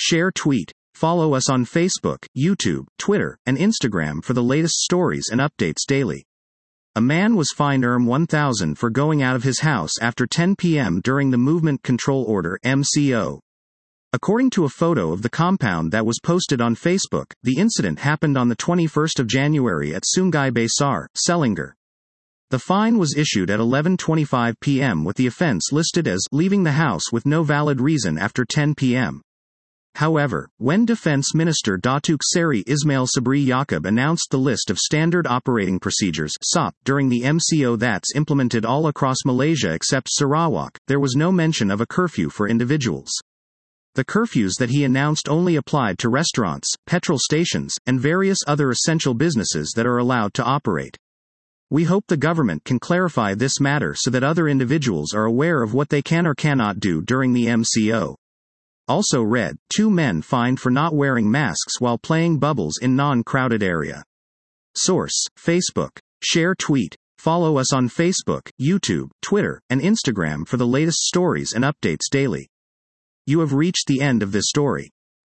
share, tweet. Follow us on Facebook, YouTube, Twitter, and Instagram for the latest stories and updates daily. A man was fined $1,000 for going out of his house after 10 p.m. during the Movement Control Order (MCO). According to a photo of the compound that was posted on Facebook, the incident happened on the 21st of January at Sungai Besar, Selangor. The fine was issued at 11:25 p.m. with the offense listed as leaving the house with no valid reason after 10 p.m. However, when Defense Minister Datuk Seri Ismail Sabri Yaakob announced the list of Standard Operating Procedures (SOP) during the MCO that's implemented all across Malaysia except Sarawak, there was no mention of a curfew for individuals. The curfews that he announced only applied to restaurants, petrol stations, and various other essential businesses that are allowed to operate. We hope the government can clarify this matter so that other individuals are aware of what they can or cannot do during the MCO. Also read, 2 men fined for not wearing masks while playing bubbles in non-crowded area. Source, Facebook. Share, tweet. Follow us on Facebook, YouTube, Twitter, and Instagram for the latest stories and updates daily. You have reached the end of this story.